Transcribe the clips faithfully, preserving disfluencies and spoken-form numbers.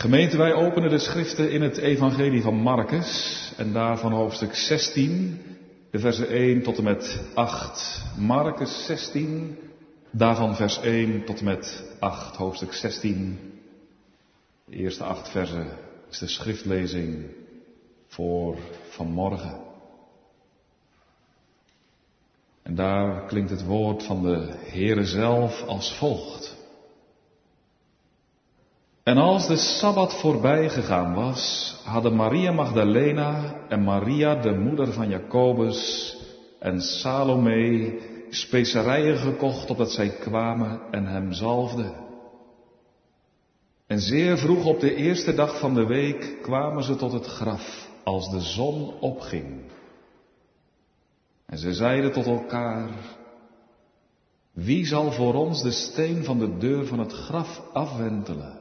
Gemeente, wij openen de schriften in het evangelie van Marcus en daarvan hoofdstuk zestien, de versen één tot en met acht. Marcus zestien, daarvan vers één tot en met acht, hoofdstuk zestien. De eerste acht versen is de schriftlezing voor vanmorgen. En daar klinkt het woord van de Heere zelf als volgt. En als de Sabbat voorbij gegaan was, hadden Maria Magdalena en Maria de moeder van Jacobus en Salome specerijen gekocht opdat zij kwamen en hem zalfden. En zeer vroeg op de eerste dag van de week kwamen ze tot het graf, als de zon opging. En ze zeiden tot elkaar: wie zal voor ons de steen van de deur van het graf afwentelen?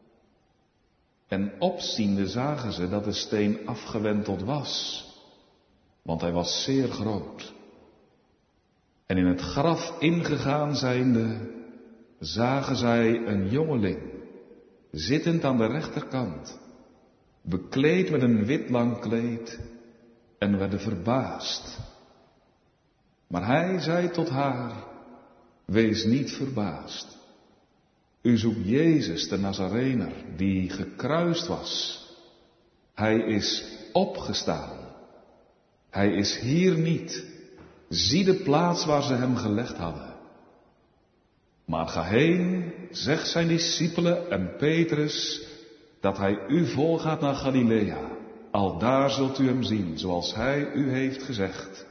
En opziende zagen ze dat de steen afgewenteld was, want hij was zeer groot. En in het graf ingegaan zijnde, zagen zij een jongeling, zittend aan de rechterkant, bekleed met een wit lang kleed, en werden verbaasd. Maar hij zei tot haar: wees niet verbaasd. U zoekt Jezus de Nazarener, die gekruist was. Hij is opgestaan. Hij is hier niet. Zie de plaats waar ze hem gelegd hadden. Maar ga heen, zeg zijn discipelen en Petrus, dat hij u volgaat naar Galilea. Aldaar zult u hem zien, zoals hij u heeft gezegd.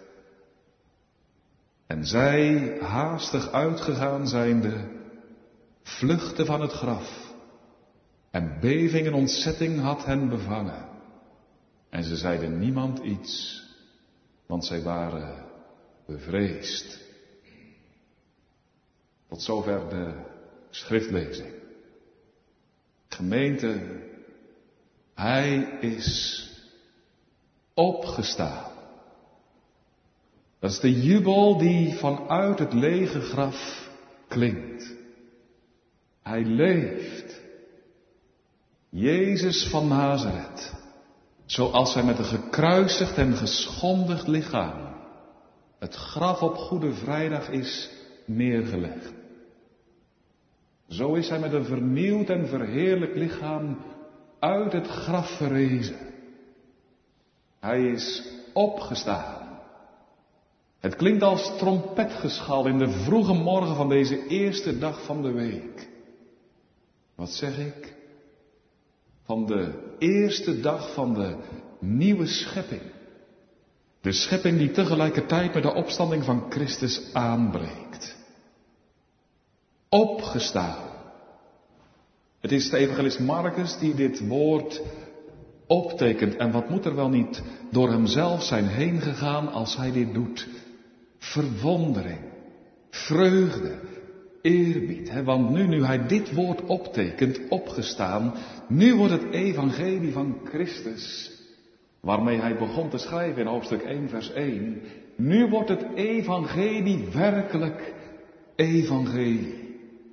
En zij, haastig uitgegaan zijnde, vluchtte van het graf, en beving en ontzetting had hen bevangen. En ze zeiden niemand iets, want zij waren bevreesd. Tot zover de schriftlezing. Gemeente, hij is opgestaan. Dat is de jubel die vanuit het lege graf klinkt. Hij leeft. Jezus van Nazareth, zoals hij met een gekruisigd en geschondigd lichaam het graf op Goede Vrijdag is neergelegd. Zo is hij met een vernieuwd en verheerlijk lichaam uit het graf verrezen. Hij is opgestaan. Het klinkt als trompetgeschal in de vroege morgen van deze eerste dag van de week. Wat zeg ik? Van de eerste dag van de nieuwe schepping. De schepping die tegelijkertijd met de opstanding van Christus aanbreekt. Opgestaan. Het is de evangelist Marcus die dit woord optekent. En wat moet er wel niet door hemzelf zijn heen gegaan als hij dit doet? Verwondering, vreugde, eerbied. Hè? Want nu, nu hij dit woord optekent, opgestaan, nu wordt het evangelie van Christus, waarmee hij begon te schrijven in hoofdstuk één vers één, nu wordt het evangelie werkelijk evangelie.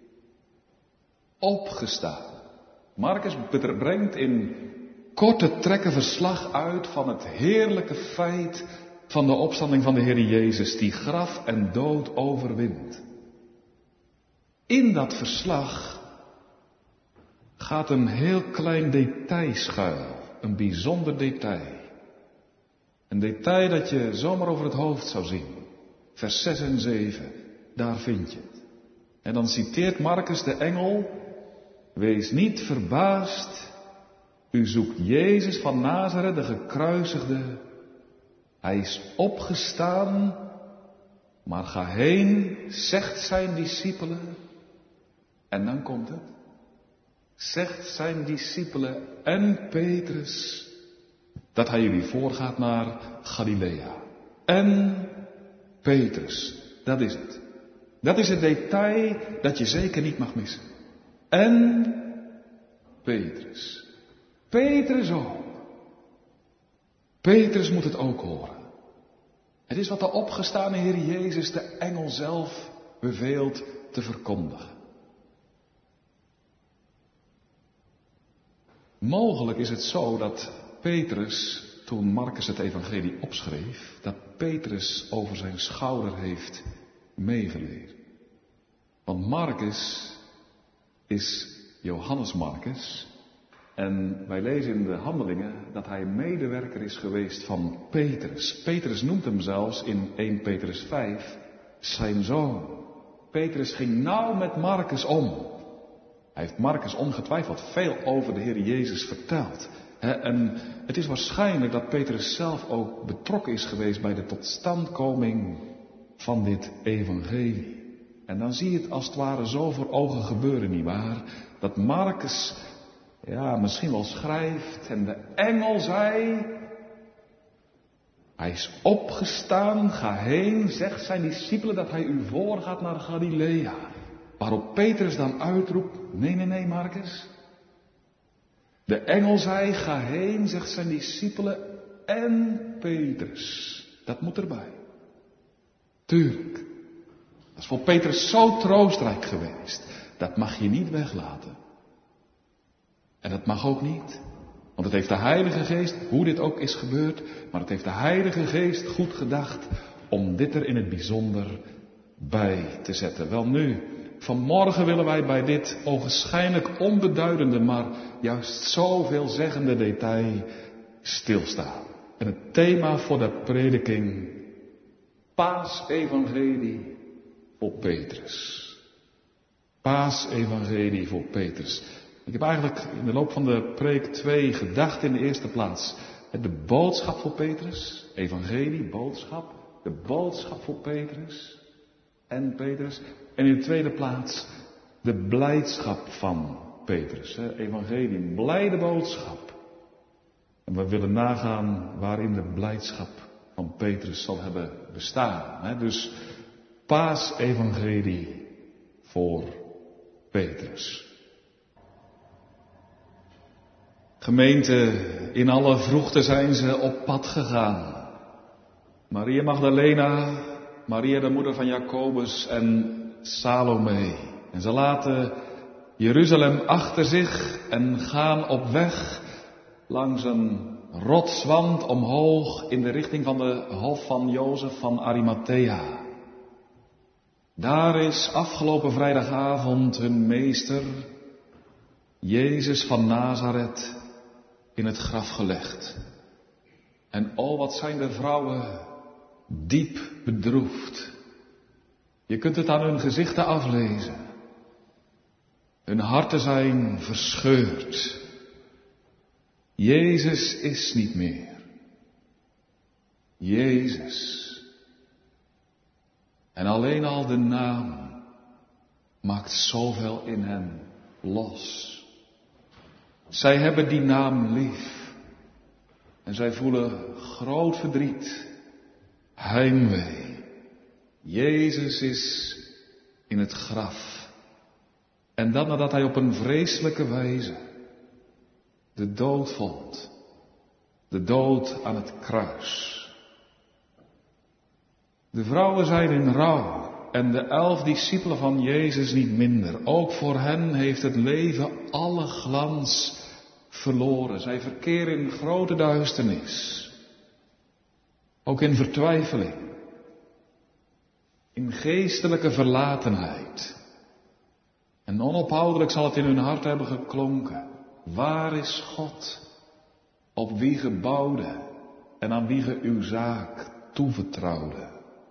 Opgestaan. Marcus brengt in korte trekken verslag uit van het heerlijke feit van de opstanding van de Heer Jezus, die graf en dood overwint. In dat verslag gaat een heel klein detail schuil, een bijzonder detail. Een detail dat je zomaar over het hoofd zou zien. Vers zes en zeven, daar vind je het. En dan citeert Marcus de engel: wees niet verbaasd, u zoekt Jezus van Nazareth, de gekruisigde. Hij is opgestaan, maar ga heen, zegt zijn discipelen. En dan komt het. Zegt zijn discipelen en Petrus dat hij jullie voorgaat naar Galilea. En Petrus, dat is het. Dat is het detail dat je zeker niet mag missen. En Petrus. Petrus ook. Petrus moet het ook horen. Het is wat de opgestane Heer Jezus, de engel zelf, beveelt te verkondigen. Mogelijk is het zo dat Petrus, toen Marcus het evangelie opschreef, dat Petrus over zijn schouder heeft meegelezen. Want Marcus is Johannes Marcus. En wij lezen in de Handelingen dat hij medewerker is geweest van Petrus. Petrus noemt hem zelfs in eerste Petrus vijf zijn zoon. Petrus ging nauw met Marcus om. Hij heeft Marcus ongetwijfeld veel over de Heer Jezus verteld. En het is waarschijnlijk dat Petrus zelf ook betrokken is geweest bij de totstandkoming van dit evangelie. En dan zie je het als het ware zo voor ogen gebeuren, nietwaar? Dat Marcus, ja, misschien wel schrijft en de engel zei, hij is opgestaan, ga heen, zegt zijn discipelen dat hij u voorgaat naar Galilea. Waarop Petrus dan uitroept, nee, nee, nee, Marcus. De engel zei, ga heen, zegt zijn discipelen en Petrus. Dat moet erbij. Tuurlijk. Dat is voor Petrus zo troostrijk geweest. Dat mag je niet weglaten. En dat mag ook niet. Want het heeft de Heilige Geest, hoe dit ook is gebeurd, maar het heeft de Heilige Geest goed gedacht om dit er in het bijzonder bij te zetten. Wel nu, vanmorgen willen wij bij dit ogenschijnlijk onbeduidende, maar juist zo veelzeggende detail stilstaan. En het thema voor de prediking, Paasevangelie voor Petrus. Paasevangelie voor Petrus. Ik heb eigenlijk in de loop van de preek twee gedachten in de eerste plaats. De boodschap voor Petrus, evangelie, boodschap. De boodschap voor Petrus en Petrus. En in de tweede plaats de blijdschap van Petrus. Evangelie, blijde boodschap. En we willen nagaan waarin de blijdschap van Petrus zal hebben bestaan. Dus Paasevangelie voor Petrus. Gemeente, in alle vroegte zijn ze op pad gegaan. Maria Magdalena, Maria de moeder van Jacobus en Salome. En ze laten Jeruzalem achter zich en gaan op weg langs een rotswand omhoog in de richting van de hof van Jozef van Arimathea. Daar is afgelopen vrijdagavond hun meester, Jezus van Nazareth, in het graf gelegd. En oh, wat zijn de vrouwen diep bedroefd. Je kunt het aan hun gezichten aflezen. Hun harten zijn verscheurd. Jezus is niet meer. Jezus. En alleen al de naam maakt zoveel in hen los. Zij hebben die naam lief. En zij voelen groot verdriet. Heimwee. Jezus is in het graf. En dat nadat hij op een vreselijke wijze de dood vond. De dood aan het kruis. De vrouwen zijn in rouw. En de elf discipelen van Jezus niet minder. Ook voor hen heeft het leven alle glans verloren. Zij verkeren in grote duisternis. Ook in vertwijfeling. In geestelijke verlatenheid. En onophoudelijk zal het in hun hart hebben geklonken. Waar is God? Op wie ge bouwde en aan wie ge uw zaak toevertrouwde.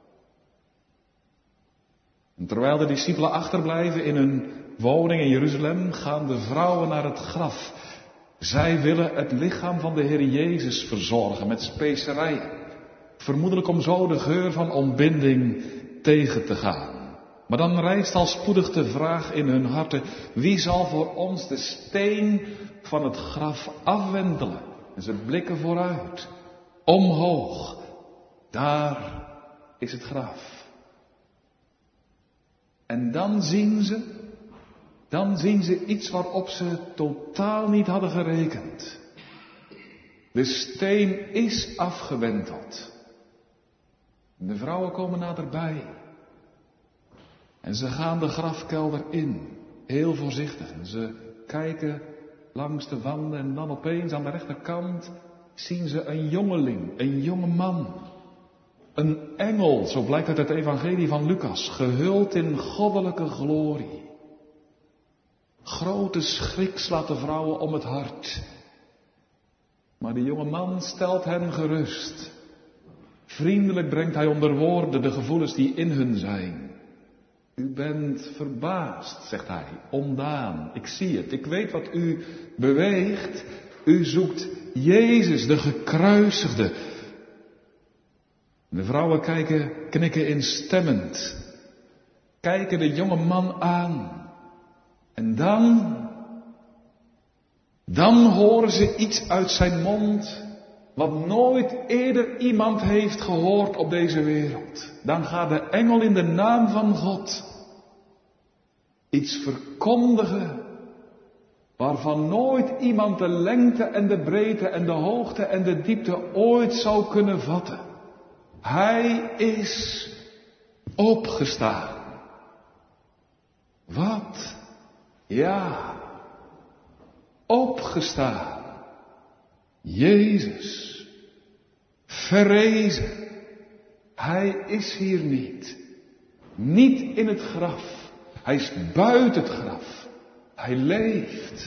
En terwijl de discipelen achterblijven in hun woning in Jeruzalem, gaan de vrouwen naar het graf. Zij willen het lichaam van de Heer Jezus verzorgen met specerijen. Vermoedelijk om zo de geur van ontbinding tegen te gaan. Maar dan rijst al spoedig de vraag in hun harten, wie zal voor ons de steen van het graf afwentelen? En ze blikken vooruit, omhoog. Daar is het graf. En dan zien ze, dan zien ze iets waarop ze totaal niet hadden gerekend. De steen is afgewenteld. De vrouwen komen naderbij. En ze gaan de grafkelder in, heel voorzichtig. En ze kijken langs de wanden en dan opeens aan de rechterkant zien ze een jongeling, een jonge man. Een engel, zo blijkt uit het evangelie van Lucas, gehuld in goddelijke glorie. Grote schrik slaat de vrouwen om het hart. Maar de jonge man stelt hen gerust. Vriendelijk brengt hij onder woorden de gevoelens die in hun zijn. U bent verbaasd, zegt hij, ondaan. Ik zie het, ik weet wat u beweegt. U zoekt Jezus, de gekruisigde. De vrouwen kijken, knikken instemmend. Kijken de jonge man aan. En dan, dan horen ze iets uit zijn mond, wat nooit eerder iemand heeft gehoord op deze wereld. Dan gaat de engel in de naam van God iets verkondigen, waarvan nooit iemand de lengte en de breedte en de hoogte en de diepte ooit zou kunnen vatten. Hij is opgestaan. Wat? Ja, opgestaan. Jezus, verrezen. Hij is hier niet. Niet in het graf. Hij is buiten het graf. Hij leeft.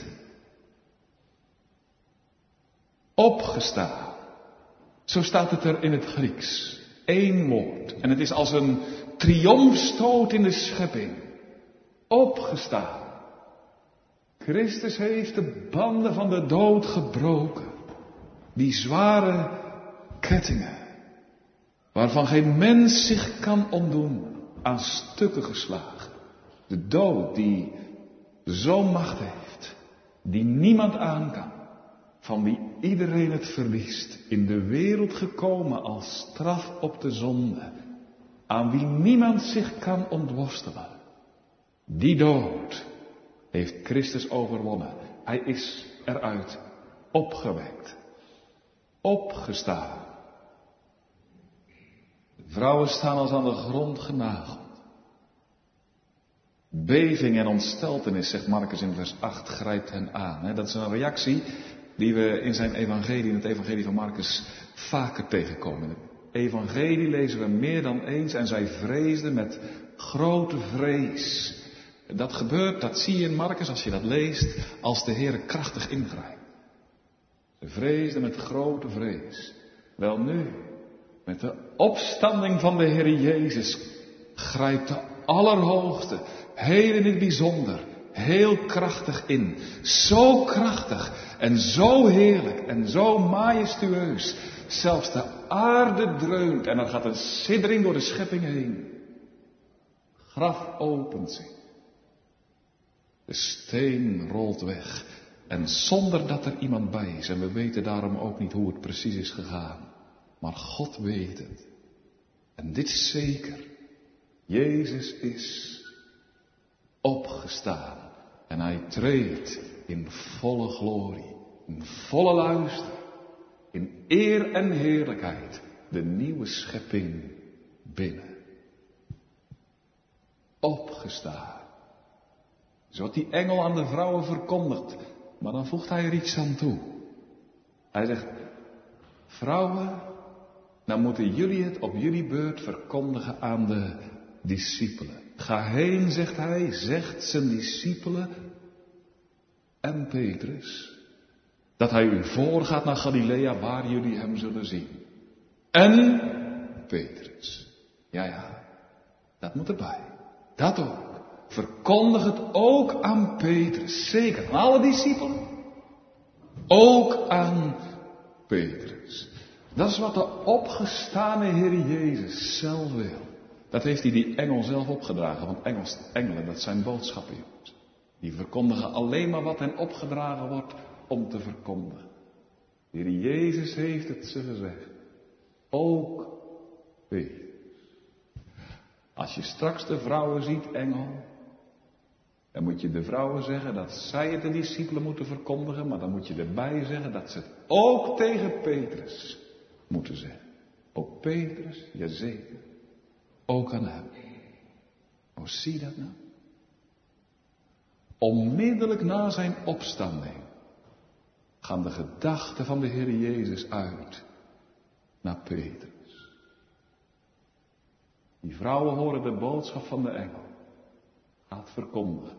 Opgestaan. Zo staat het er in het Grieks. Eén woord. En het is als een triomfstoot in de schepping. Opgestaan. Christus heeft de banden van de dood gebroken. Die zware kettingen. Waarvan geen mens zich kan ontdoen. Aan stukken geslagen. De dood die zo'n macht heeft. Die niemand aan kan. Van wie iedereen het verliest. In de wereld gekomen als straf op de zonde. Aan wie niemand zich kan ontworstelen. Die dood heeft Christus overwonnen. Hij is eruit opgewekt. Opgestaan. De vrouwen staan als aan de grond genageld. Beving en ontsteltenis, zegt Marcus in vers acht, grijpt hen aan. Dat is een reactie die we in zijn evangelie, in het evangelie van Marcus, vaker tegenkomen. In het evangelie lezen we meer dan eens en zij vreesden met grote vrees. Dat gebeurt, dat zie je in Marcus als je dat leest, als de Heer krachtig ingrijpt. Ze vreesden met grote vrees. Wel nu, met de opstanding van de Heer Jezus, grijpt de Allerhoogste, heel in het bijzonder, heel krachtig in. Zo krachtig en zo heerlijk en zo majestueus. Zelfs de aarde dreunt en er gaat een siddering door de schepping heen. Graf opent zich. De steen rolt weg. En zonder dat er iemand bij is. En we weten daarom ook niet hoe het precies is gegaan. Maar God weet het. En dit is zeker. Jezus is opgestaan. En hij treedt in volle glorie. In volle luister. In eer en heerlijkheid. De nieuwe schepping binnen. Opgestaan. Zo wat die engel aan de vrouwen verkondigt. Maar dan voegt hij er iets aan toe. Hij zegt, vrouwen, nou moeten jullie het op jullie beurt verkondigen aan de discipelen. Ga heen, zegt hij, zegt zijn discipelen en Petrus, dat hij u voorgaat naar Galilea waar jullie hem zullen zien. En Petrus. Ja, ja, dat moet erbij. Dat ook. Verkondig het ook aan Petrus. Zeker, aan alle discipelen. Ook aan Petrus. Dat is wat de opgestane Heer Jezus zelf wil. Dat heeft hij die engel zelf opgedragen. Want engels, engelen, dat zijn boodschappen, jongens. Die verkondigen alleen maar wat hen opgedragen wordt om te verkondigen. De Heer Jezus heeft het ze gezegd. Ook Petrus. Als je straks de vrouwen ziet, engel, dan moet je de vrouwen zeggen dat zij het de discipelen moeten verkondigen, maar dan moet je erbij zeggen dat ze het ook tegen Petrus moeten zeggen. Ook Petrus, jazeker, ook aan hem. Hoe zie je dat nou? Onmiddellijk na zijn opstanding gaan de gedachten van de Heer Jezus uit naar Petrus. Die vrouwen horen de boodschap van de engel. Gaat verkondigen.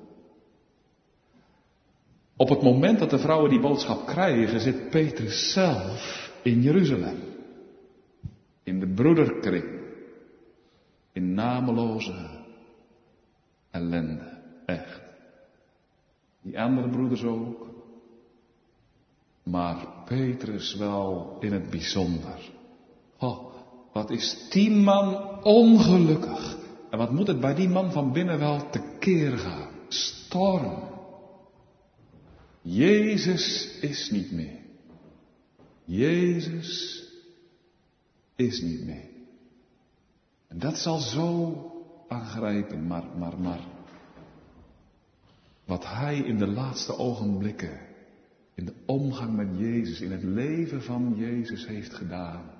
Op het moment dat de vrouwen die boodschap krijgen, zit Petrus zelf in Jeruzalem. In de broederkring. In nameloze ellende. Echt. Die andere broeders ook. Maar Petrus wel in het bijzonder. Oh, wat is die man ongelukkig. En wat moet het bij die man van binnen wel tekeer gaan. Storm. Jezus is niet meer. Jezus is niet meer. En dat zal zo aangrijpen, maar, maar, maar. Wat hij in de laatste ogenblikken, in de omgang met Jezus, in het leven van Jezus heeft gedaan.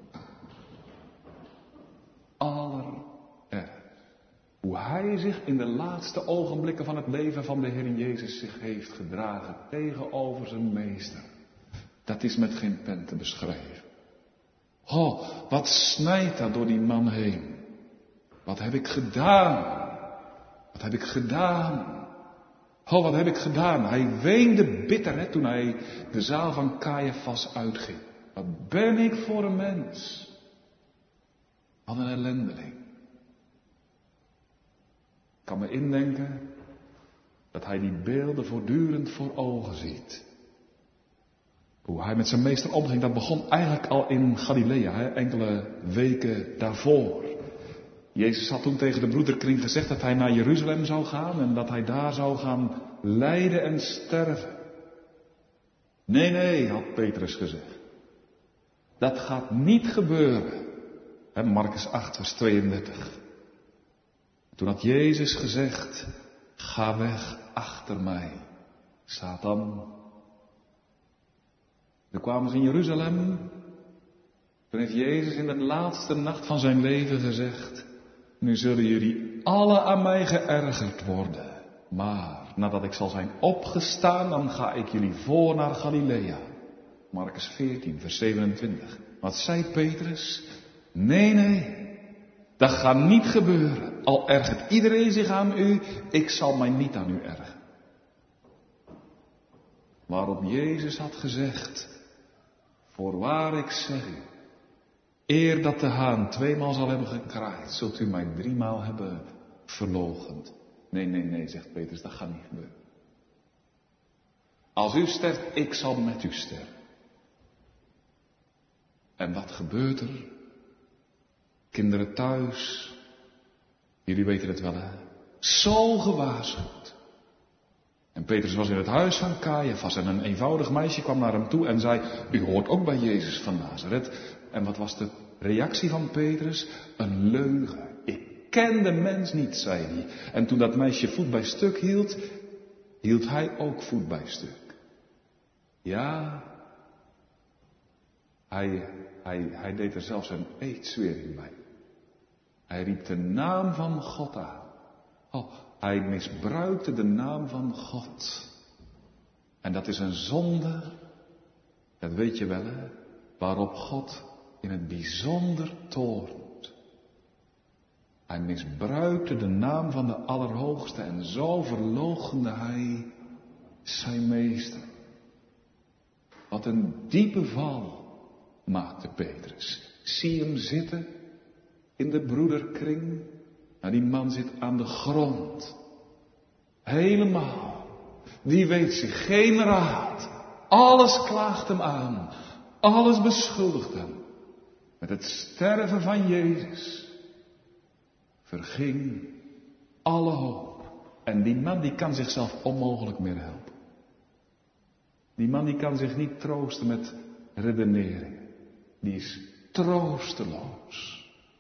Allerergst. Hoe hij zich in de laatste ogenblikken van het leven van de Heer Jezus zich heeft gedragen tegenover zijn meester. Dat is met geen pen te beschrijven. Oh, wat snijdt dat door die man heen. Wat heb ik gedaan? Wat heb ik gedaan? Oh, wat heb ik gedaan? Hij weende bitter hè, toen hij de zaal van Caiaphas uitging. Wat ben ik voor een mens? Wat een ellendeling. Ik kan me indenken dat hij die beelden voortdurend voor ogen ziet. Hoe hij met zijn meester omging, dat begon eigenlijk al in Galilea, hè, enkele weken daarvoor. Jezus had toen tegen de broederkring gezegd dat hij naar Jeruzalem zou gaan en dat hij daar zou gaan lijden en sterven. Nee, nee, had Petrus gezegd. Dat gaat niet gebeuren. Hè, Markus acht, vers tweeëndertig. Toen had Jezus gezegd, ga weg achter mij, Satan. Toen kwamen ze in Jeruzalem. Toen heeft Jezus in de laatste nacht van zijn leven gezegd, nu zullen jullie alle aan mij geërgerd worden. Maar nadat ik zal zijn opgestaan, dan ga ik jullie voor naar Galilea. Markus veertien, vers zevenentwintig. Wat zei Petrus? Nee, nee. Dat gaat niet gebeuren. Al ergert iedereen zich aan u, ik zal mij niet aan u ergeren. Waarop Jezus had gezegd, voorwaar ik zeg u, eer dat de haan tweemaal zal hebben gekraaid, zult u mij driemaal hebben verloochend. Nee, nee, nee, zegt Petrus, dat gaat niet gebeuren. Als u sterft, ik zal met u sterven. En wat gebeurt er? Kinderen thuis, jullie weten het wel hè, zo gewaarschuwd. En Petrus was in het huis van Caiaphas en een eenvoudig meisje kwam naar hem toe en zei, u hoort ook bij Jezus van Nazareth. En wat was de reactie van Petrus? Een leugen. Ik ken de mens niet, zei hij. En toen dat meisje voet bij stuk hield, hield hij ook voet bij stuk. Ja, hij, hij, hij deed er zelfs een eedzwering bij. Hij riep de naam van God aan. Oh, hij misbruikte de naam van God. En dat is een zonde, dat weet je wel hè, waarop God in het bijzonder toornt. Hij misbruikte de naam van de Allerhoogste en zo verloochende hij zijn meester. Wat een diepe val maakte Petrus. Zie hem zitten in de broederkring. Nou, die man zit aan de grond. Helemaal. Die weet zich geen raad. Alles klaagt hem aan. Alles beschuldigt hem. Met het sterven van Jezus verging alle hoop. En die man die kan zichzelf onmogelijk meer helpen. Die man die kan zich niet troosten met redeneringen. Die is troosteloos.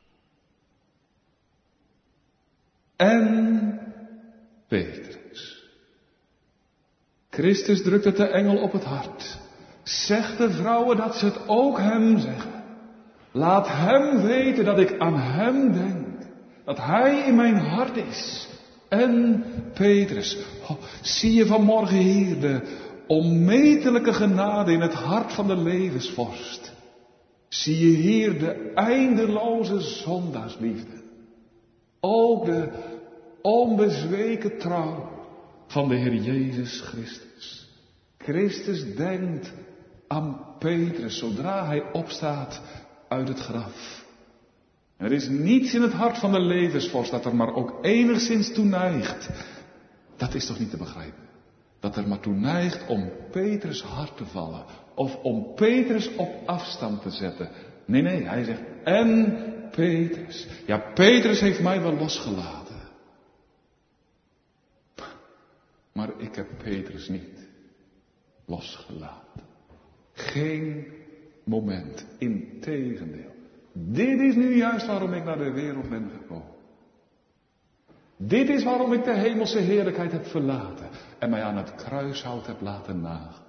En Petrus. Christus drukt het de engel op het hart. Zeg de vrouwen dat ze het ook hem zeggen. Laat hem weten dat ik aan hem denk. Dat hij in mijn hart is. En Petrus. Oh, zie je vanmorgen hier de onmetelijke genade in het hart van de levensvorst, zie je hier de eindeloze zondaarsliefde. Ook de onbezweken trouw van de Heer Jezus Christus. Christus denkt aan Petrus zodra hij opstaat uit het graf. Er is niets in het hart van de levensvorst dat er maar ook enigszins toe neigt. Dat is toch niet te begrijpen? Dat er maar toe neigt om Petrus hart te vallen. Of om Petrus op afstand te zetten. Nee, nee, hij zegt, en Petrus. Ja, Petrus heeft mij wel losgelaten. Maar ik heb Petrus niet losgelaten. Geen moment, integendeel. Dit is nu juist waarom ik naar de wereld ben gekomen. Dit is waarom ik de hemelse heerlijkheid heb verlaten en mij aan het kruishout heb laten nagen.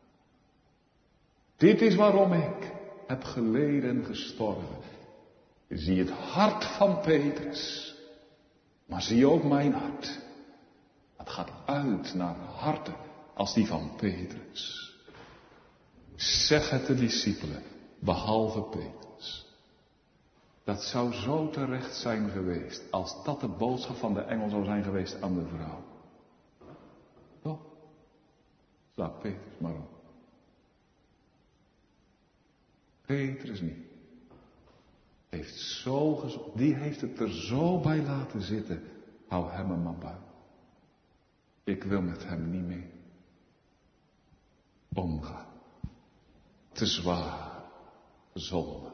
Dit is waarom ik heb geleden en gestorven. Zie het hart van Petrus, maar zie ook mijn hart. Het gaat uit naar harten als die van Petrus. Zeg het de discipelen, behalve Petrus. Dat zou zo terecht zijn geweest als dat de boodschap van de engel zou zijn geweest aan de vrouw. Toch? Slaap Petrus maar op. Petrus niet. Heeft zo gezocht. Die heeft het er zo bij laten zitten. Hou hem een man buiten. Ik wil met hem niet meer omgaan. Te zwaar. Zonde.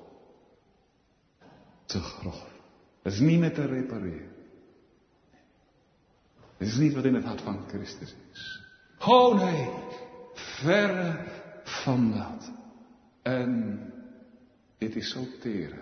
Te grof. Dat is niet meer te repareren. Dit is niet wat in het hart van Christus is. Oh nee, verre van dat. En dit is zo tere.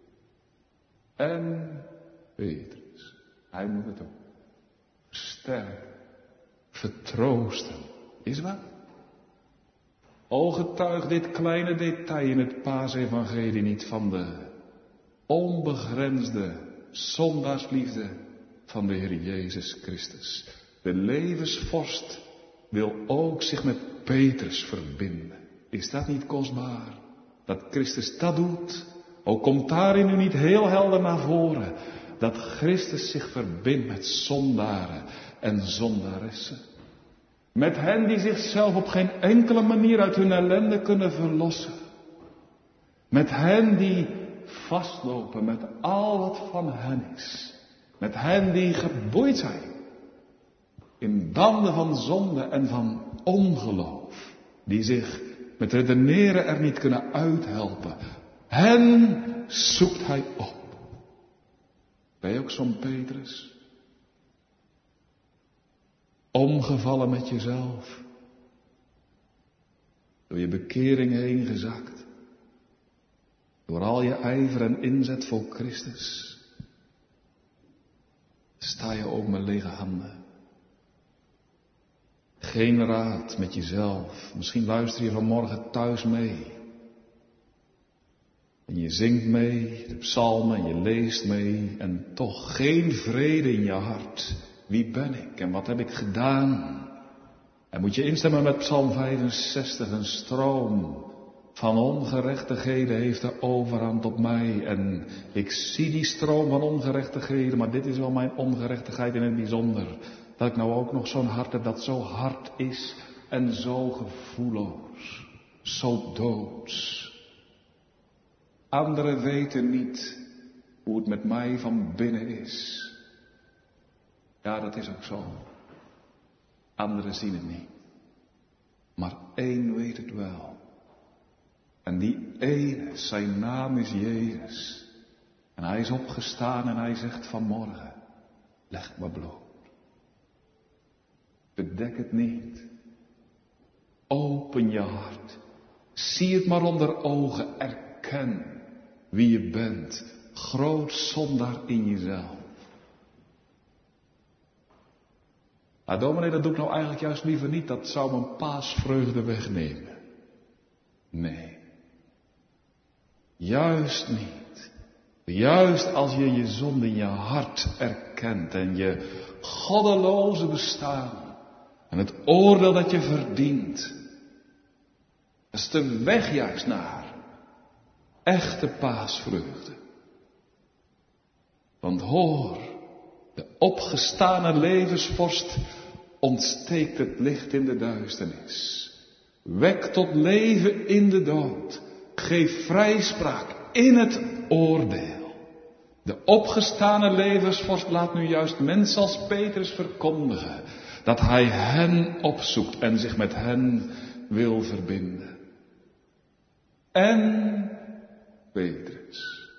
En Petrus, hij moet het ook versterken, vertroosten. Is waar? O, getuig dit kleine detail in het paasevangelie niet van de onbegrensde zondaarsliefde van de Heer Jezus Christus. De levensvorst wil ook zich met Petrus verbinden. Is dat niet kostbaar? Dat Christus dat doet? Ook komt daarin nu niet heel helder naar voren. Dat Christus zich verbindt met zondaren en zondaressen. Met hen die zichzelf op geen enkele manier uit hun ellende kunnen verlossen. Met hen die vastlopen met al wat van hen is. Met hen die geboeid zijn in banden van zonde en van ongeloof. Die zich met redeneren er niet kunnen uithelpen. Hen zoekt hij op. Ben je ook zo'n Petrus? Omgevallen met jezelf. Door je bekering heen gezakt. Door al je ijver en inzet voor Christus. Sta je ook met lege handen. Geen raad met jezelf. Misschien luister je vanmorgen thuis mee. En je zingt mee, de psalmen, en je leest mee. En toch geen vrede in je hart. Wie ben ik en wat heb ik gedaan? En moet je instemmen met Psalm vijfenzestig. Een stroom van ongerechtigheden heeft de overhand op mij. En ik zie die stroom van ongerechtigheden. Maar dit is wel mijn ongerechtigheid in het bijzonder. Dat ik nou ook nog zo'n hart heb dat zo hard is. En zo gevoelloos. Zo doods. Anderen weten niet hoe het met mij van binnen is. Ja, dat is ook zo. Anderen zien het niet. Maar één weet het wel. En die ene, zijn naam is Jezus. En hij is opgestaan en hij zegt vanmorgen, leg me bloot. Bedek het niet. Open je hart. Zie het maar onder ogen. Erken wie je bent. Groot zondaar in jezelf. Maar dominee, dat doe ik nou eigenlijk juist liever niet. Dat zou mijn paasvreugde wegnemen. Nee. Juist niet. Juist als je je zonde in je hart erkent en je goddeloze bestaan En het oordeel dat je verdient. Dat is de weg juist naar echte paasvreugde. Want hoor, de opgestane levensvorst ontsteekt het licht in de duisternis. Wek tot leven in de dood. Geef vrijspraak in het oordeel. De opgestane levensvorst laat nu juist mensen als Petrus verkondigen dat hij hen opzoekt en zich met hen wil verbinden. En Petrus.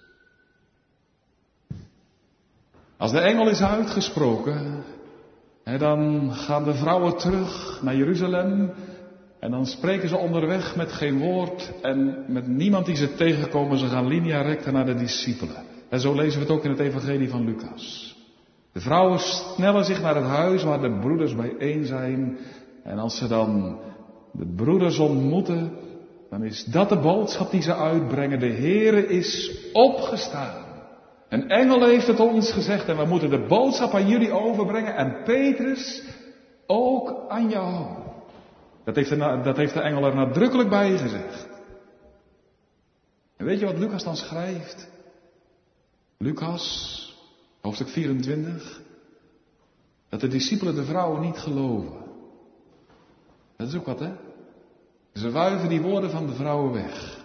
Als de engel is uitgesproken, hè, dan gaan de vrouwen terug naar Jeruzalem en dan spreken ze onderweg met geen woord en met niemand die ze tegenkomen. Ze gaan linea recta naar de discipelen. En zo lezen we het ook in het evangelie van Lucas. De vrouwen snellen zich naar het huis waar de broeders bijeen zijn. En als ze dan de broeders ontmoeten, dan is dat de boodschap die ze uitbrengen. De Heere is opgestaan. Een engel heeft het ons gezegd en we moeten de boodschap aan jullie overbrengen. En Petrus ook aan jou. Dat heeft de, dat heeft de engel er nadrukkelijk bij gezegd. En weet je wat Lucas dan schrijft? Lucas, hoofdstuk vierentwintig. Dat de discipelen de vrouwen niet geloven. Dat is ook wat, hè? Ze wuiven die woorden van de vrouwen weg.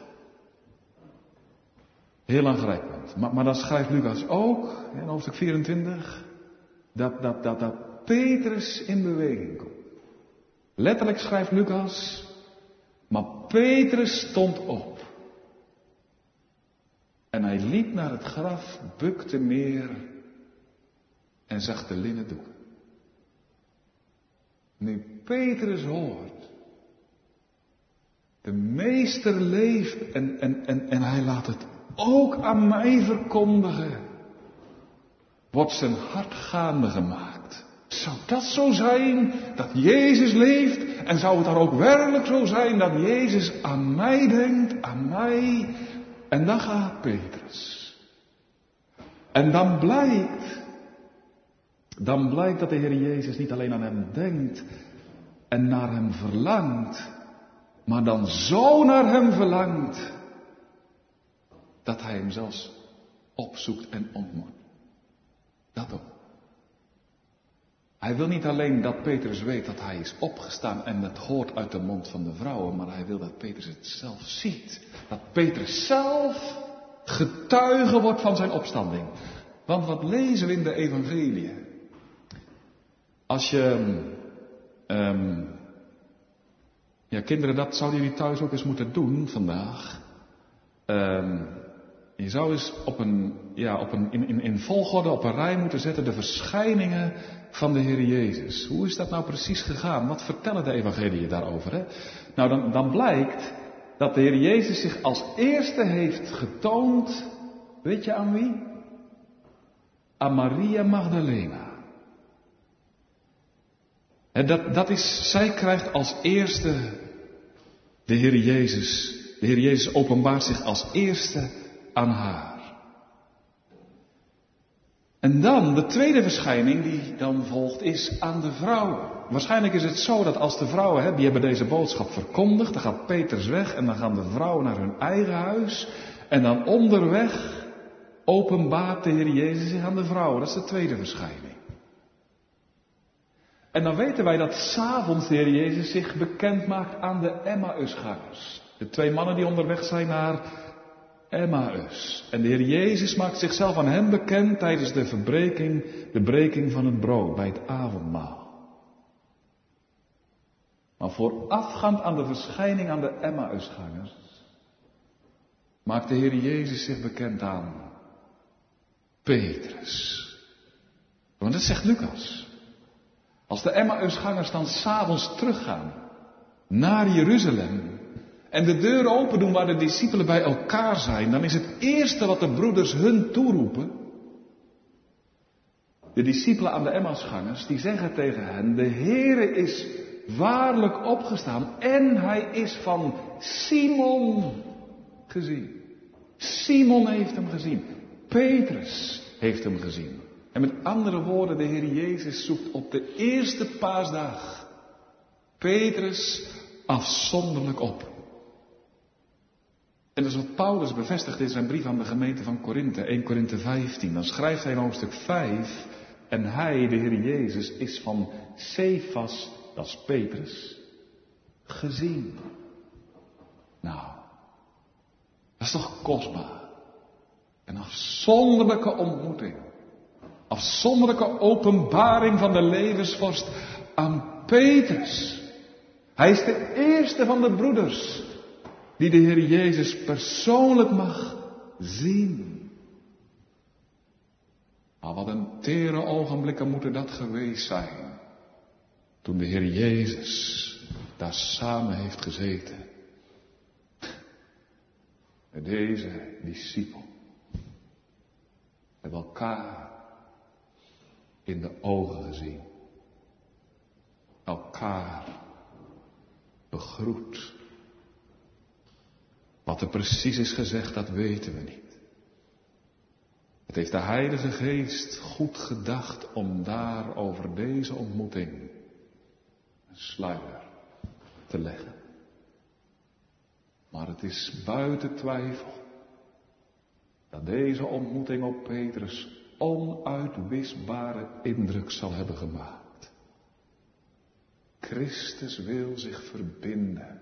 Heel aangrijpend. Maar, maar dan schrijft Lucas ook, in hoofdstuk vierentwintig, dat, dat, dat, dat Petrus in beweging komt. Letterlijk schrijft Lucas, maar Petrus stond op. En hij liep naar het graf, bukte neer en zag de linnen doeken. Nu Petrus hoort, de meester leeft en, en, en, en hij laat het ook aan mij verkondigen, wordt zijn hart gaande gemaakt. Zou dat zo zijn, dat Jezus leeft? En zou het dan ook werkelijk zo zijn dat Jezus aan mij denkt, aan mij? En dan gaat Petrus. En dan blijkt, dan blijkt dat de Heer Jezus niet alleen aan hem denkt en naar hem verlangt, maar dan zo naar hem verlangt, dat hij hem zelfs opzoekt en ontmoet. Dat ook. Hij wil niet alleen dat Petrus weet dat hij is opgestaan en het hoort uit de mond van de vrouwen, maar hij wil dat Petrus het zelf ziet. Dat Petrus zelf getuige wordt van zijn opstanding. Want wat lezen we in de evangelie? Als je, um, ja kinderen, dat zouden jullie thuis ook eens moeten doen vandaag. Um, je zou eens op een, ja, op een, in, in, in volgorde op een rij moeten zetten de verschijningen van de Heer Jezus. Hoe is dat nou precies gegaan? Wat vertellen de evangeliën daarover? Hè? Nou, dan, dan blijkt dat de Heer Jezus zich als eerste heeft getoond, weet je aan wie? Aan Maria Magdalena. En dat, dat is, zij krijgt als eerste de Heer Jezus. De Heer Jezus openbaart zich als eerste aan haar. En dan, de tweede verschijning die dan volgt, is aan de vrouwen. Waarschijnlijk is het zo dat als de vrouwen, hè, die hebben deze boodschap verkondigd, dan gaat Petrus weg en dan gaan de vrouwen naar hun eigen huis. En dan onderweg openbaart de Heer Jezus zich aan de vrouwen. Dat is de tweede verschijning. En dan weten wij dat 's avonds de Heer Jezus zich bekend maakt aan de Emmausgangers. De twee mannen die onderweg zijn naar Emmaus. En de Heer Jezus maakt zichzelf aan hen bekend tijdens de verbreking, de breking van het brood, bij het avondmaal. Maar voorafgaand aan de verschijning aan de Emmausgangers, maakt de Heer Jezus zich bekend aan Petrus. Want dat zegt Lucas. Als de Emmausgangers dan 's avonds teruggaan naar Jeruzalem en de deur open doen waar de discipelen bij elkaar zijn, dan is het eerste wat de broeders hun toeroepen, de discipelen aan de Emmausgangers, die zeggen tegen hen, de Heere is waarlijk opgestaan en hij is van Simon gezien. Simon heeft hem gezien. Petrus heeft hem gezien. En met andere woorden, de Heer Jezus zoekt op de eerste paasdag Petrus afzonderlijk op. En dat is wat Paulus bevestigt in zijn brief aan de gemeente van Korinthe, eerste Korinthe vijftien. Dan schrijft hij in hoofdstuk vijf, en hij, de Heer Jezus, is van Cephas, dat is Petrus, gezien. Nou, dat is toch kostbaar. Een afzonderlijke ontmoeting. Afzonderlijke openbaring van de levensvorst aan Petrus. Hij is de eerste van de broeders die de Heer Jezus persoonlijk mag zien. Maar wat een tere ogenblikken moeten dat geweest zijn. Toen de Heer Jezus daar samen heeft gezeten. Met deze discipel. Met elkaar in de ogen gezien. Elkaar begroet. Wat er precies is gezegd, dat weten we niet. Het heeft de Heilige Geest goed gedacht om daar over deze ontmoeting een sluier te leggen. Maar het is buiten twijfel dat deze ontmoeting op Petrus onuitwisbare indruk zal hebben gemaakt. Christus wil zich verbinden.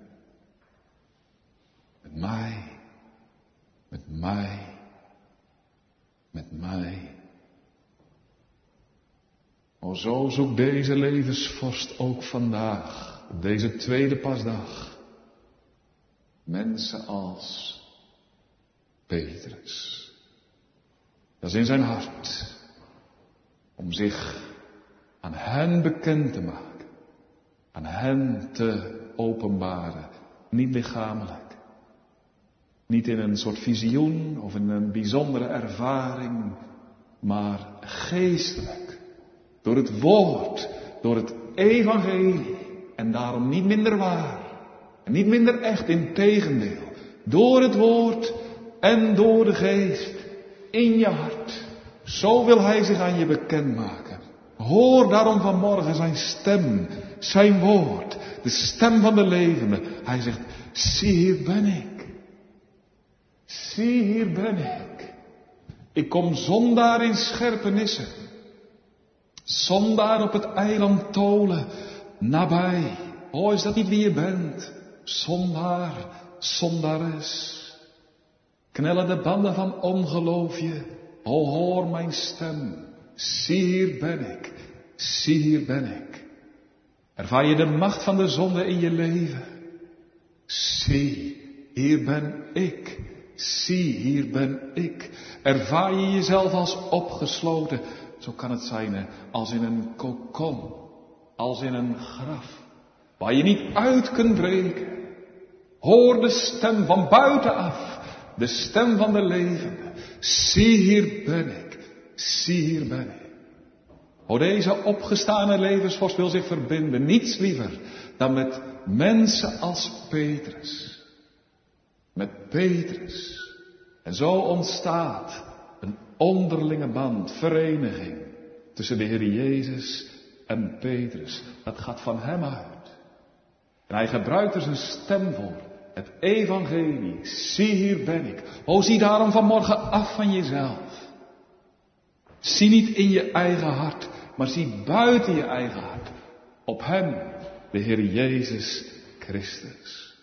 Met mij, met mij, met mij. O, zo zoekt deze levensvorst ook vandaag, op deze tweede pasdag, mensen als Petrus. Dat is in zijn hart, om zich aan hen bekend te maken, aan hen te openbaren, niet lichamelijk, niet in een soort visioen of in een bijzondere ervaring, maar geestelijk, door het woord, door het evangelie, en daarom niet minder waar, en niet minder echt, integendeel, door het woord en door de geest, in je hart. Zo wil hij zich aan je bekendmaken. Hoor daarom vanmorgen zijn stem, zijn woord, de stem van de levende. Hij zegt, zie hier ben ik. Zie hier ben ik. Ik kom zondaar in scherpenissen. Zondaar op het eiland Tolen, nabij. Oh, is dat niet wie je bent? Zondaar, zondares. Knellen de banden van ongeloof je. O, hoor mijn stem. Zie hier ben ik. Zie hier ben ik. Ervaar je de macht van de zonde in je leven. Zie, hier ben ik. Zie, hier ben ik. Ervaar je jezelf als opgesloten. Zo kan het zijn, hè, als in een kokon. Als in een graf. Waar je niet uit kunt breken. Hoor de stem van buitenaf. De stem van de levende. Zie, hier ben ik. Zie, hier ben ik. O, deze opgestane levensvorst wil zich verbinden. Niets liever dan met mensen als Petrus. Met Petrus. En zo ontstaat een onderlinge band, vereniging tussen de Heer Jezus en Petrus. Dat gaat van hem uit. En hij gebruikt er zijn stem voor. Het evangelie. Zie, hier ben ik. O, zie daarom vanmorgen af van jezelf. Zie niet in je eigen hart, maar zie buiten je eigen hart. Op hem, de Heer Jezus Christus.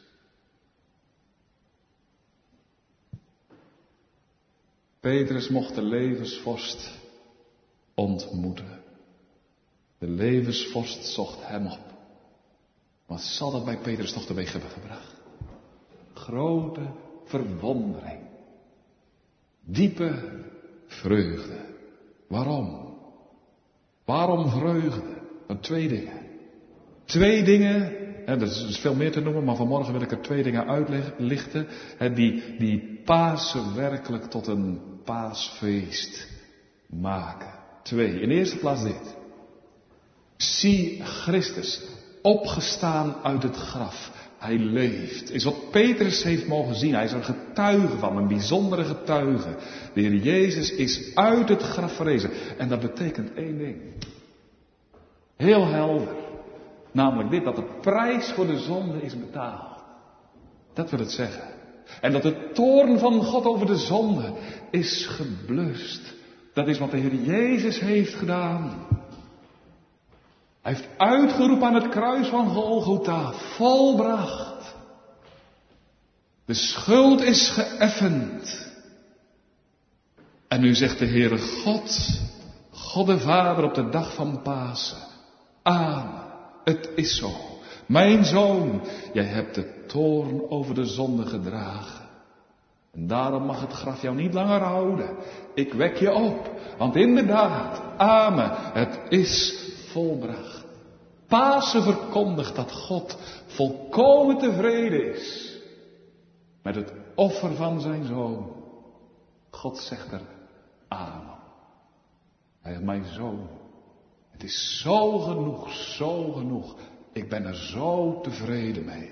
Petrus mocht de levensvorst ontmoeten. De levensvorst zocht hem op. Wat zal dat bij Petrus toch teweeg hebben gebracht? Grote verwondering. Diepe vreugde. Waarom? Waarom vreugde? Nou, twee dingen. Twee dingen, hè, er is veel meer te noemen, maar vanmorgen wil ik er twee dingen uitlichten. Hè, die, die Pasen werkelijk tot een paasfeest maken. Twee. In de eerste plaats dit. Zie Christus, opgestaan uit het graf. Hij leeft. Is wat Petrus heeft mogen zien. Hij is er getuige van. Een bijzondere getuige. De Heer Jezus is uit het graf verrezen. En dat betekent één ding. Heel helder. Namelijk dit, dat de prijs voor de zonde is betaald. Dat wil het zeggen. En dat de toorn van God over de zonde is geblust. Dat is wat de Heer Jezus heeft gedaan. Hij heeft uitgeroepen aan het kruis van Golgotha, volbracht. De schuld is geëffend. En nu zegt de Heere God, God de Vader op de dag van Pasen. Amen, het is zo. Mijn zoon, jij hebt de toorn over de zonde gedragen. En daarom mag het graf jou niet langer houden. Ik wek je op, want inderdaad, amen, het is volbracht. Pasen verkondigt dat God volkomen tevreden is met het offer van zijn zoon. God zegt er amen. Hij zegt, mijn zoon, het is zo genoeg, zo genoeg. Ik ben er zo tevreden mee.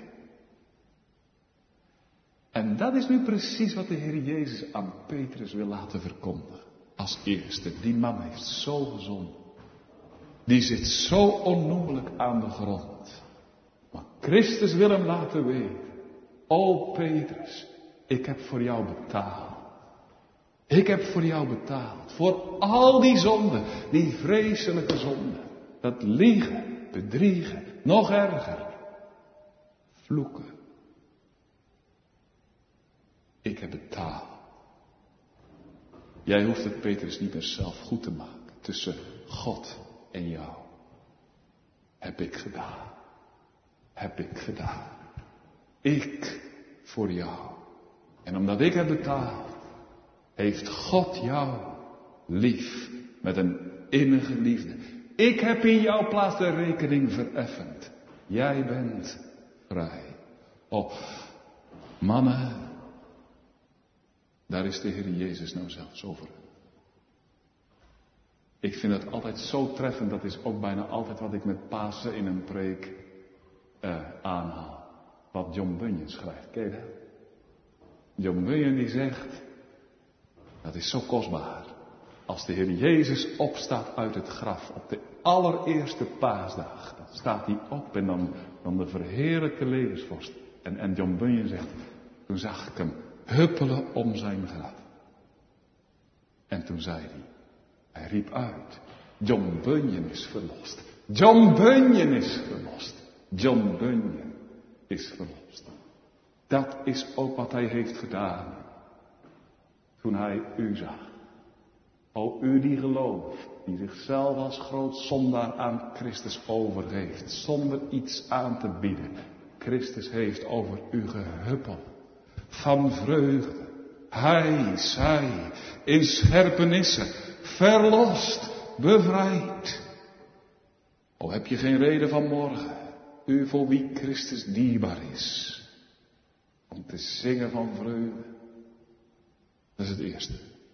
En dat is nu precies wat de Heer Jezus aan Petrus wil laten verkondigen. Als eerste, die man heeft zo gezonden. Die zit zo onnoemelijk aan de grond. Maar Christus wil hem laten weten. O Petrus, ik heb voor jou betaald. Ik heb voor jou betaald. Voor al die zonden, die vreselijke zonden. Dat liegen, bedriegen, nog erger. Vloeken. Ik heb betaald. Jij hoeft het, Petrus, niet meer zelf goed te maken. Tussen God en jou. Heb ik gedaan. Heb ik gedaan. Ik voor jou. En omdat ik heb betaald, heeft God jou lief met een innige liefde. Ik heb in jouw plaats de rekening vereffend. Jij bent vrij. Oh, mannen, daar is de Heer Jezus nou zelfs over. Ik vind het altijd zo treffend, dat is ook bijna altijd wat ik met Pasen in een preek uh, aanhaal. Wat John Bunyan schrijft, ken je dat? John Bunyan die zegt, dat is zo kostbaar. Als de Heer Jezus opstaat uit het graf op de allereerste paasdag, dan staat hij op en dan, dan de verheerlijke levensvorst. En, en John Bunyan zegt, toen zag ik hem huppelen om zijn graf. En toen zei hij, hij riep uit, John Bunyan is verlost. John Bunyan is verlost. John Bunyan is verlost. Dat is ook wat hij heeft gedaan toen hij u zag. O u die gelooft, die zichzelf als groot zondaar aan Christus overgeeft, zonder iets aan te bieden. Christus heeft over u gehuppeld van vreugde. Hij, zij, in scherpenissen, verlost, bevrijd. O heb je geen reden van morgen, u voor wie Christus dierbaar is, om te zingen van vreugde. Dat is het eerste.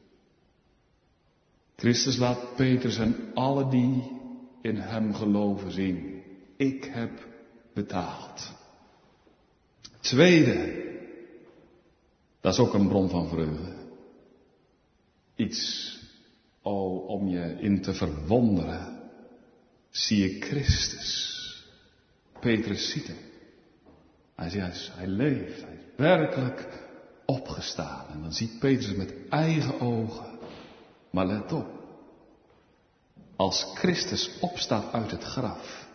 Christus laat Petrus en alle die in hem geloven zien. Ik heb betaald. Tweede, dat is ook een bron van vreugde. Iets oh, om je in te verwonderen. Zie je Christus. Petrus ziet hem. Hij, hij, hij leeft, hij is werkelijk opgestaan. En dan ziet Petrus het met eigen ogen. Maar let op. Als Christus opstaat uit het graf,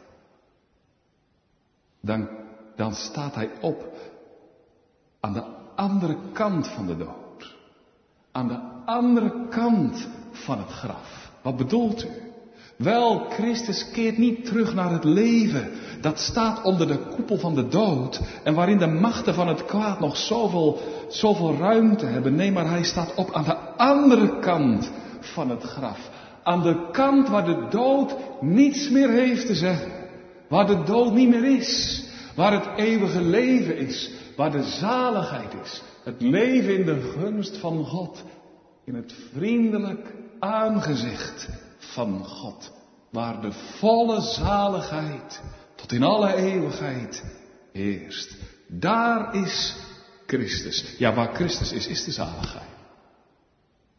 dan, dan staat hij op aan de andere kant van de dood. Aan de andere kant van het graf. Wat bedoelt u? Wel, Christus keert niet terug naar het leven. Dat staat onder de koepel van de dood. En waarin de machten van het kwaad nog zoveel, zoveel ruimte hebben. Nee, maar hij staat op aan de andere kant van het graf. Aan de kant waar de dood niets meer heeft te zeggen. Waar de dood niet meer is. Waar het eeuwige leven is. Waar de zaligheid is. Het leven in de gunst van God. In het vriendelijk aangezicht van God. Waar de volle zaligheid tot in alle eeuwigheid heerst. Daar is Christus. Ja, waar Christus is, is de zaligheid.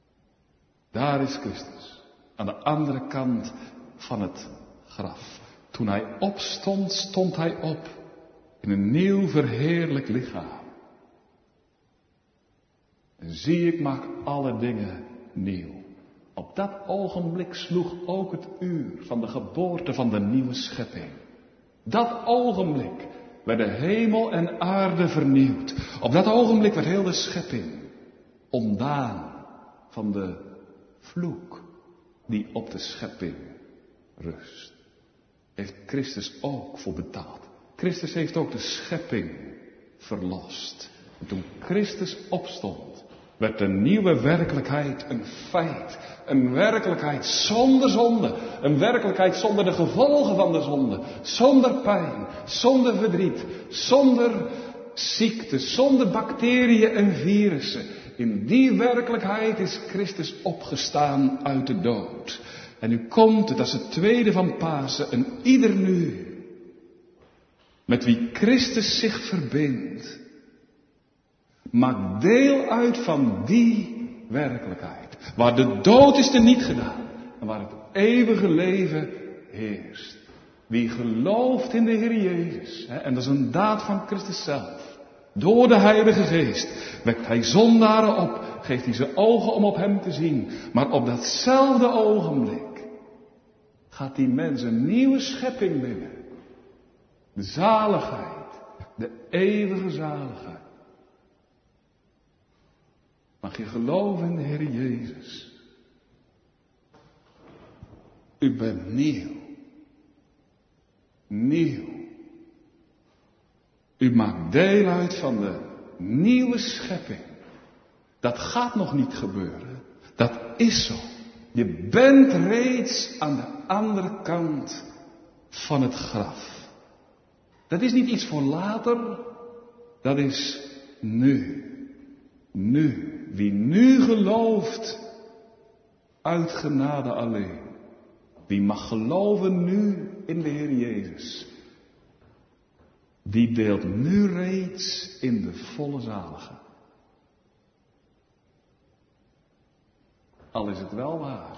Daar is Christus. Aan de andere kant van het graf. Toen hij opstond, stond hij op in een nieuw verheerlijk lichaam. En zie, ik maak alle dingen nieuw. Op dat ogenblik sloeg ook het uur van de geboorte van de nieuwe schepping. Dat ogenblik werd de hemel en aarde vernieuwd. Op dat ogenblik werd heel de schepping ontdaan van de vloek die op de schepping rust. Heeft Christus ook voor betaald. Christus heeft ook de schepping verlost. En toen Christus opstond, werd de nieuwe werkelijkheid een feit. Een werkelijkheid zonder zonde. Een werkelijkheid zonder de gevolgen van de zonde. Zonder pijn, zonder verdriet, zonder ziekte, zonder bacteriën en virussen. In die werkelijkheid is Christus opgestaan uit de dood. En nu komt het, dat is het tweede van Pasen, en ieder nu, met wie Christus zich verbindt, maakt deel uit van die werkelijkheid. Waar de dood is er niet gedaan en waar het eeuwige leven heerst. Wie gelooft in de Heer Jezus, hè, en dat is een daad van Christus zelf. Door de Heilige Geest wekt hij zondaren op, geeft hij zijn ogen om op hem te zien. Maar op datzelfde ogenblik gaat die mens een nieuwe schepping binnen. De zaligheid, de eeuwige zaligheid. Mag je geloven in de Heer Jezus? U bent nieuw. Nieuw. U maakt deel uit van de nieuwe schepping. Dat gaat nog niet gebeuren. Dat is zo. Je bent reeds aan de andere kant van het graf. Dat is niet iets voor later. Dat is nu. Nu. Wie nu gelooft, uit genade alleen. Wie mag geloven nu in de Heer Jezus. Die deelt nu reeds in de volle zaligheid. Al is het wel waar.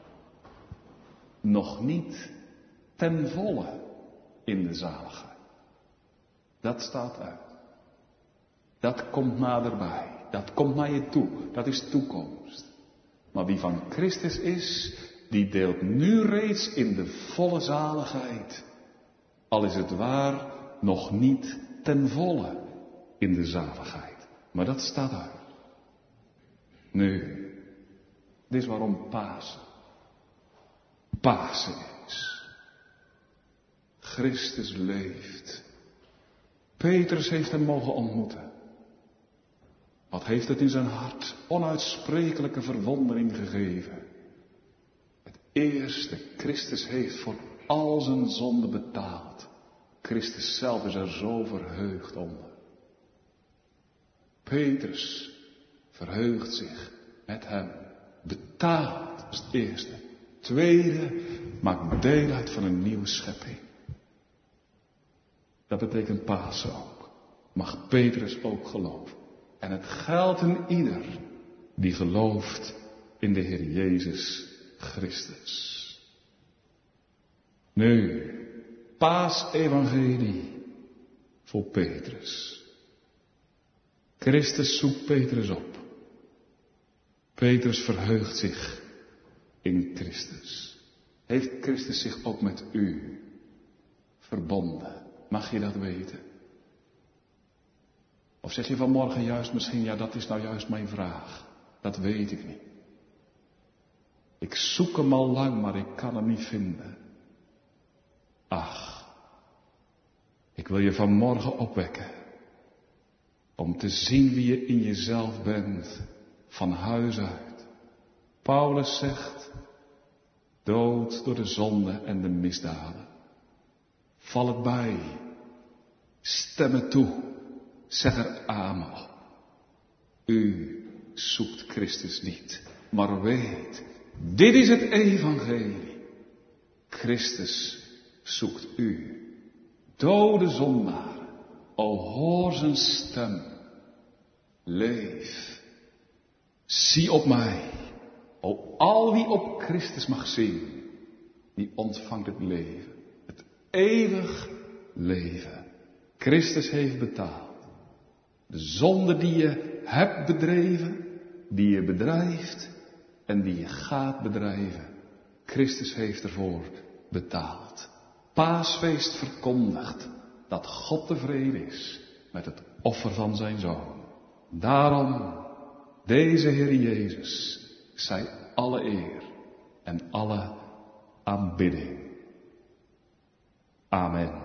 Nog niet ten volle in de zaligheid. Dat staat uit. Dat komt naderbij. Dat komt naar je toe. Dat is toekomst. Maar wie van Christus is, die deelt nu reeds in de volle zaligheid. Al is het waar, nog niet ten volle in de zaligheid. Maar dat staat uit. Nu, dit is waarom Pasen. Pasen is. Christus leeft. Petrus heeft hem mogen ontmoeten. Wat heeft het in zijn hart onuitsprekelijke verwondering gegeven. Het eerste, Christus heeft voor al zijn zonde betaald. Christus zelf is er zo verheugd onder. Petrus verheugt zich met hem. Betaald is het eerste. Tweede, maakt deel uit van een nieuwe schepping. Dat betekent Pasen ook. Mag Petrus ook geloven. En het geldt in ieder die gelooft in de Heer Jezus Christus. Nu, Paasevangelie voor Petrus. Christus zoekt Petrus op. Petrus verheugt zich in Christus. Heeft Christus zich ook met u verbonden? Mag je dat weten? Of zeg je vanmorgen juist misschien, ja, dat is nou juist mijn vraag. Dat weet ik niet. Ik zoek hem al lang, maar ik kan hem niet vinden. Ach, ik wil je vanmorgen opwekken. Om te zien wie je in jezelf bent, van huis uit. Paulus zegt, dood door de zonde en de misdaden. Val het bij. Stem het toe. Zeg er amen op. U zoekt Christus niet, maar weet, dit is het evangelie. Christus zoekt u. Dode zondaar, o hoor zijn stem. Leef. Zie op mij. O al wie op Christus mag zien, die ontvangt het leven. Het eeuwig leven. Christus heeft betaald. De zonde die je hebt bedreven, die je bedrijft en die je gaat bedrijven. Christus heeft ervoor betaald. Paasfeest verkondigt dat God tevreden is met het offer van zijn Zoon. Daarom, deze Heer Jezus, zij alle eer en alle aanbidding. Amen.